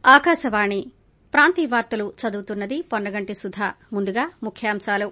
ఆకాశవాణి ప్రాంతీయ వార్తలు చదువుతున్నది పొన్నగంటి సుధా. ముందుగా ముఖ్యాంశాలు.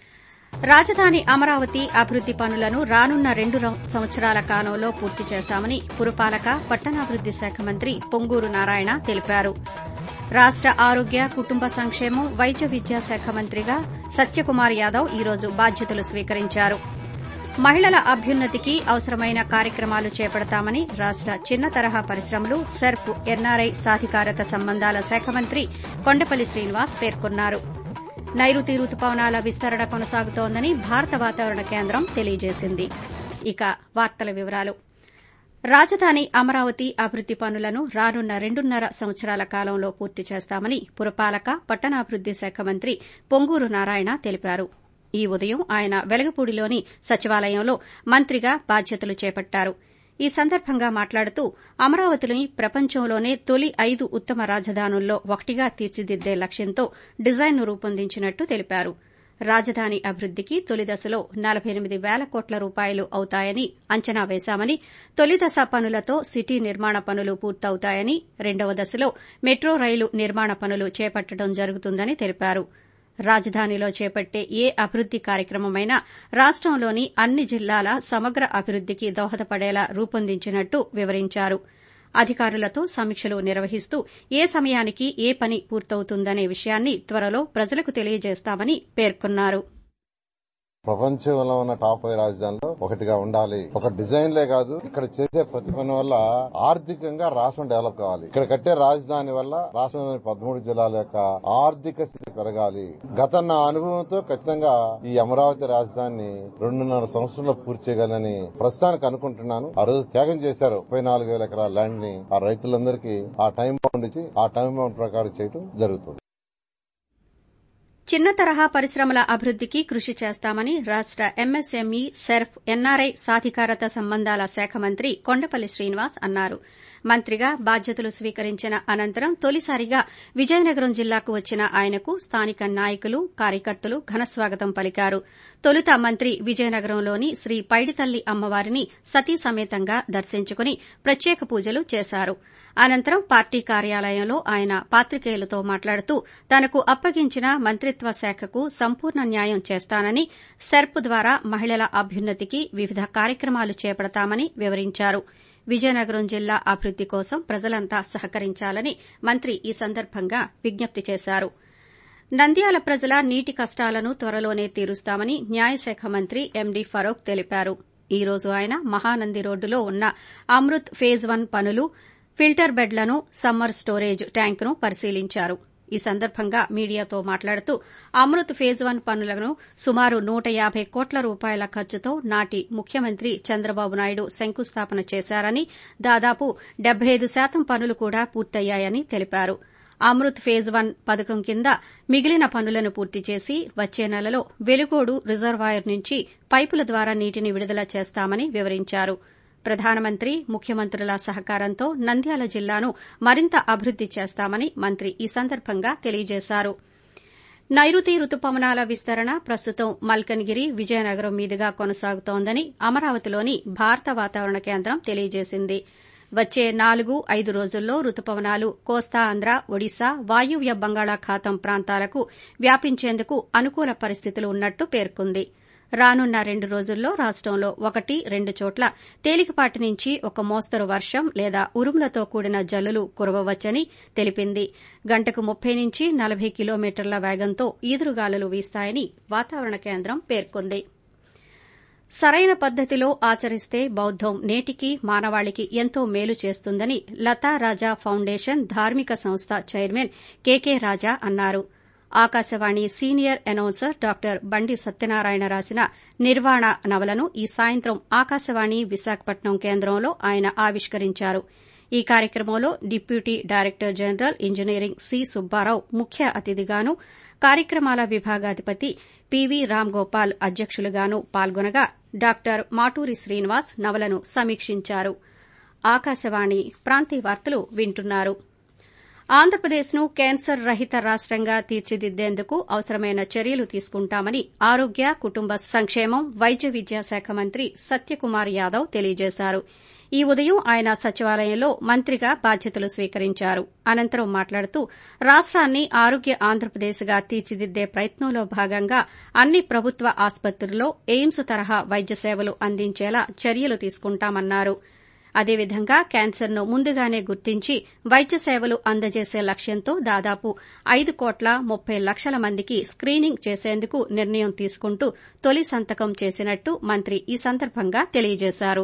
రాజధాని అమరావతి అభివృద్ది పనులను రానున్న 2 సంవత్సరాల కాలంలో పూర్తి చేశామని పురపాలక, పట్టణాభివృద్ది శాఖ మంత్రి పొంగూరు నారాయణ తెలిపారు. రాష్ట ఆరోగ్య, కుటుంబ సంక్షేమం, వైద్య విద్యా శాఖ మంత్రిగా సత్యకుమార్ యాదవ్ ఈ రోజు బాధ్యతలు స్వీకరించారు. మహిళల అభ్యున్నతికి అవసరమైన కార్యక్రమాలు చేపడతామని రాష్ట చిన్న తరహా పరిశ్రమలు, సెర్ప్, ఎన్ఆర్ఐ సాధికారత సంబంధాల శాఖ మంత్రి కొండపల్లి శ్రీనివాస్ పేర్కొన్నారు. నైరుతి రుతుపవనాల విస్తరణ కొనసాగుతోందని భారత వాతావరణ కేంద్రం తెలియజేసింది. ఇక వార్తల వివరాలు. రాజధాని అమరావతి అభివృద్ది పనులను రానున్న 2.5 సంవత్సరాల కాలంలో పూర్తి చేస్తామని పురపాలక, పట్టణాభివృద్ది శాఖ మంత్రి పొంగూరు నారాయణ తెలిపారు. ఈ ఉదయం ఆయన వెలగపూడిలోని సచివాలయంలో మంత్రిగా బాధ్యతలు చేపట్టారు. ఈ సందర్భంగా మాట్లాడుతూ అమరావతిని ప్రపంచంలోనే తొలి 5 ఉత్తమ రాజధానుల్లో ఒకటిగా తీర్చిదిద్దే లక్ష్యంతో డిజైన్ను రూపొందించినట్టు తెలిపారు. రాజధాని అభివృద్దికి తొలి దశలో 48,000 కోట్ల రూపాయలు అవుతాయని అంచనా వేశామని, తొలి దశ పనులతో సిటీ నిర్మాణ పనులు పూర్తవుతాయని, 2వ దశలో మెట్రో రైలు నిర్మాణ పనులు చేపట్టడం జరుగుతుందని తెలిపారు. రాజధానిలో చేపట్టే ఏ అభివృద్ది కార్యక్రమమైనా రాష్టంలోని అన్ని జిల్లాల సమగ్ర అభివృద్దికి దోహదపడేలా రూపొందించినట్టు వివరించారు. అధికారులతో సమీక్షలు నిర్వహిస్తూ ఏ సమయానికి ఏ పని పూర్తవుతుందనే విషయాన్ని త్వరలో ప్రజలకు తెలియజేస్తామని పేర్కొన్నారు. ప్రపంచంలో ఉన్న టాప్ 5 రాజధానుల్లో ఒకటిగా ఉండాలి. ఒక డిజైన్లే కాదు, ఇక్కడ చేసే ప్రతి పని వల్ల ఆర్థికంగా రాష్ట్రం డెవలప్ కావాలి. ఇక్కడ కట్టే రాజధాని వల్ల రాష్ట్రంలోని 13 జిల్లాల యొక్క ఆర్థిక స్థితి పెరగాలి. గత నా అనుభవంతో ఖచ్చితంగా ఈ అమరావతి రాజధానిని 2.5 సంవత్సరంలో పూర్తి చేయగలని ప్రస్తుతానికి అనుకుంటున్నాను. ఆ రోజు త్యాగం చేశారు 34,000 ఎకరాల ల్యాండ్ ని. ఆ రైతులందరికీ ఆ టైం బౌండ్ ఇచ్చి ఆ టైం బౌండ్ ప్రకారం చేయడం జరుగుతుంది. చిన్న తరహా పరిశ్రమల అభివృద్దికి కృషి చేస్తామని రాష్ట ఎంఎస్ఎంఈ, సెర్ప్, ఎన్ఆర్ఐ సాధికారత సంబంధాల శాఖ మంత్రి కొండపల్లి శ్రీనివాస్ అన్నారు. మంత్రిగా బాధ్యతలు స్వీకరించిన అనంతరం తొలిసారిగా విజయనగరం జిల్లాకు వచ్చిన ఆయనకు స్థానిక నాయకులు, కార్యకర్తలు ఘనస్వాగతం పలికారు. తొలుత మంత్రి విజయనగరంలోని శ్రీ పైడితల్లి అమ్మవారిని సతీ సమేతంగా దర్శించుకుని ప్రత్యేక పూజలు చేశారు. అనంతరం పార్టీ కార్యాలయంలో ఆయన పాత్రికేయులతో మాట్లాడుతూ తనకు అప్పగించిన మంత్రిత్వ శాఖకు సంపూర్ణ న్యాయం చేస్తానని, సెర్ప్ ద్వారా మహిళల అభ్యున్నతికి వివిధ కార్యక్రమాలు చేపడతామని వివరించారు. విజయనగరం జిల్లా అభివృద్ది కోసం ప్రజలంతా సహకరించాలని మంత్రి ఈ సందర్భంగా విజ్ఞప్తి చేశారు. నంద్యాల ప్రజల నీటి కష్టాలను త్వరలోనే తీరుస్తామని న్యాయశాఖ మంత్రి ఎండీ ఫరూక్ తెలిపారు. ఈ రోజు ఆయన మహానంది రోడ్డులో ఉన్న అమృత్ ఫేజ్ 1 పనులు, ఫిల్టర్ బెడ్లను, సమ్మర్ స్టోరేజ్ ట్యాంకును పరిశీలించారు. ఈ సందర్భంగా మీడియాతో మాట్లాడుతూ అమృత్ ఫేజ్ 1 పనులను సుమారు 150 కోట్ల రూపాయల ఖర్చుతో నాటి ముఖ్యమంత్రి చంద్రబాబు నాయుడు శంకుస్థాపన చేశారని, దాదాపు 75% పనులు కూడా పూర్తయ్యాయని తెలిపారు. అమృత్ ఫేజ్ 1 పథకం కింద మిగిలిన పనులను పూర్తి చేసి వచ్చే నెలలో వెలుగోడు రిజర్వాయర్ నుంచి పైపుల ద్వారా నీటిని విడుదల చేస్తామని వివరించారు. ప్రధానమంత్రి, ముఖ్యమంత్రుల సహకారంతో నంద్యాల జిల్లాను మరింత అభివృద్ది చేస్తామని మంత్రి ఈ సందర్భంగా తెలియజేశారు. నైరుతి రుతుపవనాల విస్తరణ ప్రస్తుతం మల్కన్గిరి, విజయనగరం మీదుగా కొనసాగుతోందని అమరావతిలోని భారత వాతావరణ కేంద్రం తెలియజేసింది. వచ్చే 4-5 రోజుల్లో రుతుపవనాలు కోస్తాంధ్ర, ఒడిశా, వాయువ్య బంగాళాఖాతం ప్రాంతాలకు వ్యాపించేందుకు అనుకూల పరిస్థితులు ఉన్నట్టు పేర్కొంది. రానున్న 2 రోజుల్లో రాష్టంలో 1-2 చోట్ల తేలికపాటి నుంచి ఒక మోస్తరు వర్షం లేదా ఉరుములతో కూడిన జల్లులు కురవవచ్చని తెలిపింది. గంటకు 30-40 కిలోమీటర్ల వేగంతో ఈదురుగాలులు వీస్తాయని వాతావరణ కేంద్రం పేర్కొంది. సరైన పద్దతిలో ఆచరిస్తే బౌద్దం నేటికీ మానవాళికి ఎంతో మేలు చేస్తుందని లతా రాజా ఫౌండేషన్ ధార్మిక సంస్థ చైర్మన్ కెకే రాజా అన్నారు. ఆకాశవాణి సీనియర్ అనౌన్సర్ డాక్టర్ బండి సత్యనారాయణ రాసిన నిర్వాణ నవలను ఈ సాయంత్రం ఆకాశవాణి విశాఖపట్నం కేంద్రంలో ఆయన ఆవిష్కరించారు. ఈ కార్యక్రమంలో deputy director general engineering C Subbarao ముఖ్య అతిథిగాను, కార్యక్రమాల విభాగాధిపతి పివి రామ్గోపాల్ అధ్యక్షులుగాను పాల్గొనగా డాక్టర్ మాటూరి శ్రీనివాస్ నవలను సమీక్షించారు. ఆకాశవాణి ప్రాంతీయ వార్తలు వింటున్నారు. ఆంధ్రప్రదేశ్ను క్యాన్సర్ రహిత రాష్టంగా తీర్చిదిద్దేందుకు అవసరమైన చర్యలు తీసుకుంటామని ఆరోగ్య, కుటుంబ సంక్షేమం, వైద్య విద్యా శాఖ మంత్రి సత్యకుమార్ యాదవ్ తెలియజేశారు. ఈ ఉదయం ఆయన సచివాలయంలో మంత్రిగా బాధ్యతలు స్వీకరించారు. అనంతరం మాట్లాడుతూ రాష్ట్రాన్ని ఆరోగ్య ఆంధ్రప్రదేశ్గా తీర్చిదిద్దే ప్రయత్నంలో భాగంగా అన్ని ప్రభుత్వ ఆసుపత్రుల్లో ఎయిమ్స్ తరహా వైద్య సేవలు అందించేలా చర్యలు తీసుకుంటామన్నారు. అదేవిధంగా క్యాన్సర్ను ముందుగానే గుర్తించి వైద్య సేవలు అందజేసే లక్ష్యంతో దాదాపు 5,30,00,000 మందికి స్క్రీనింగ్ చేసేందుకు నిర్ణయం తీసుకుంటూ తొలి సంతకం చేసినట్టు మంత్రి ఈ సందర్భంగా తెలియజేశారు.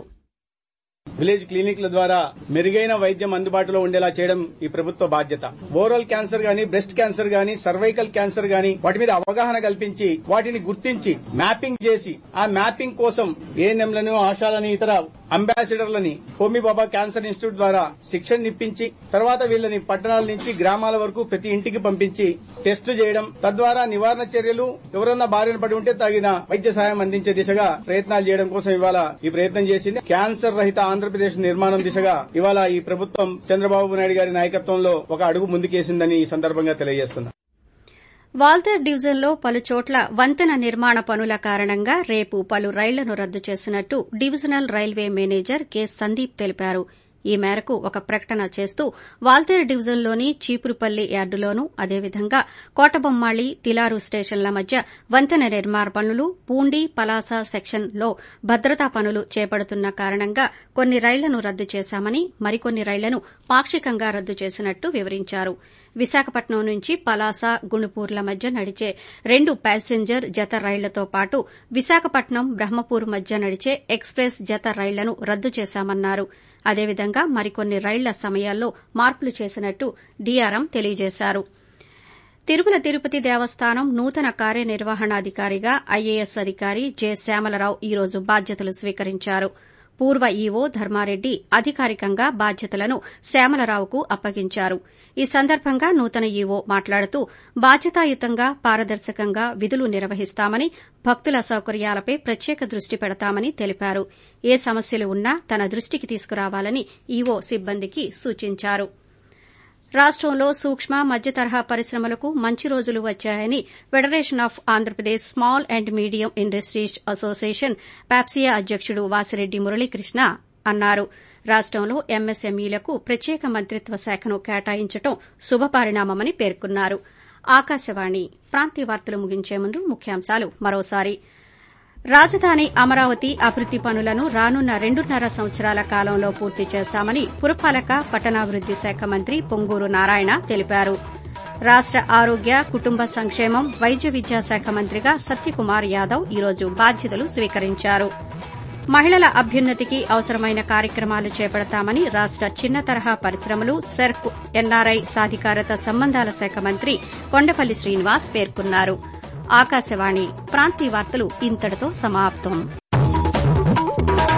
విలేజ్ క్లినిక్ల ద్వారా మెరుగైన వైద్యం అందుబాటులో ఉండేలా చేయడం ఈ ప్రభుత్వ బాధ్యత. ఓరల్ క్యాన్సర్ గాని, బ్రెస్ట్ క్యాన్సర్ గాని, సర్వైకల్ క్యాన్సర్ గాని వాటి మీద అవగాహన కల్పించి వాటిని గుర్తించి మ్యాపింగ్ చేసి ఆ మ్యాపింగ్ కోసం ఏఎన్ఎంలను, ఆశాలని, ఇతర అంబాసిడర్లని హోమీ బాబా క్యాన్సర్ ఇన్స్టిట్యూట్ ద్వారా శిక్షణ ఇప్పించి తర్వాత వీళ్ళని పట్టణాల నుంచి గ్రామాల వరకు ప్రతి ఇంటికి పంపించి టెస్టులు చేయడం, తద్వారా నివారణ చర్యలు, ఎవరన్నా బారిన పడి ఉంటే తగిన వైద్య సాయం అందించే దిశగా ప్రయత్నాలు చేయడం కోసం ఇవాళ ఈ ప్రయత్నం చేసింది. క్యాన్సర్ రహిత ఆంధ్రప్రదేశ్ నిర్మాణం దిశగా ఇవాళ ఈ ప్రభుత్వం చంద్రబాబు నాయుడు గారి నాయకత్వంలో ఒక అడుగు ముందుకేసిందని ఈ సందర్భంగా తెలియజేస్తున్నా. వాల్తేరు డివిజన్లో పలుచోట్ల వంతెన నిర్మాణ పనుల కారణంగా రేపు పలు రైళ్లను రద్దు చేసినట్టు divisional railway manager K Sandeep తెలిపారు. ఈ మేరకు ఒక ప్రకటన చేస్తూ వాల్తేరు డివిజన్లోని చీపురుపల్లి యార్డులోనూ, అదేవిధంగా కోటబొమ్మాళి, తిలారు స్టేషన్ల మధ్య వంతెన నిర్మాణ పనులు, పూండి, పలాస సెక్షన్లో భద్రతా పనులు చేపడుతున్న కారణంగా కొన్ని రైళ్లను రద్దు చేశామని, మరికొన్ని రైళ్లను పాక్షికంగా రద్దు చేసినట్టు వివరించారు. విశాఖపట్నం నుంచి పలాస, గుణుపూర్ల మధ్య నడిచే 2 ప్యాసింజర్ జత రైళ్లతో పాటు విశాఖపట్నం, బ్రహ్మపూర్ మధ్య నడిచే ఎక్స్ప్రెస్ జత రైళ్లను రద్దు చేశామన్నారు. అదేవిధంగా మరికొన్ని రైళ్ల సమయాల్లో మార్పులు చేసినట్టు డీఆర్ఎం తెలియజేశారు. తిరుమల తిరుపతి దేవస్థానం నూతన కార్యనిర్వహణాధికారిగా ఐఏఎస్ అధికారి జె శ్యామలరావు ఈ రోజు బాధ్యతలు స్వీకరించారు. పూర్వ ఈవో ధర్మారెడ్డి అధికారికంగా బాధ్యతలను శ్యామలరావుకు అప్పగించారు. ఈ సందర్భంగా నూతన ఈవో మాట్లాడుతూ బాధ్యతాయుతంగా, పారదర్శకంగా విధులు నిర్వహిస్తామని, భక్తుల సౌకర్యాలపై ప్రత్యేక దృష్టి పెడతామని తెలిపారు. ఏ సమస్యలు ఉన్నా తన దృష్టికి తీసుకురావాలని ఈవో సిబ్బందికి సూచించారు. రాష్టంలో సూక్ష్మ, మధ్య తరహా పరిశ్రమలకు మంచి రోజులు వచ్చాయని federation of Andhra Pradesh small and medium industries association FAPSIA అధ్యకుడు వాసిరెడ్డి మురళీకృష్ణ అన్నారు. రాష్టంలో ఎంఎస్ఎంఈలకు ప్రత్యేక మంత్రిత్వ శాఖను కేటాయించడం శుభపరిణామమని పేర్కొన్నారు. ఆకాశవాణి ప్రాంతీయ వార్తలు ముగించే ముందు ముఖ్యాంశాలు మరోసారి. రాజధాని అమరావతి అభివృద్ది పనులను రానున్న 2.5 సంవత్సరాల కాలంలో పూర్తి చేస్తామని పురపాలక, పట్టణాభివృద్ది శాఖ మంత్రి పొంగూరు నారాయణ తెలిపారు. రాష్ట ఆరోగ్య, కుటుంబ సంక్షేమం, వైద్య విద్యాశాఖ మంత్రిగా సత్యకుమార్ యాదవ్ ఈ రోజు బాధ్యతలు స్వీకరించారు. మహిళల అభ్యున్నతికి అవసరమైన కార్యక్రమాలు చేపడతామని రాష్ట చిన్న తరహా పరిశ్రమలు, సెర్ప్, ఎన్ఆర్ఐ సాధికారత సంబంధాల శాఖ మంత్రి కొండపల్లి శ్రీనివాస్ పేర్కొన్నారు. ఆకాశవాణి ప్రాంతీయ వార్తలు ఇంతటితో సమాప్తం.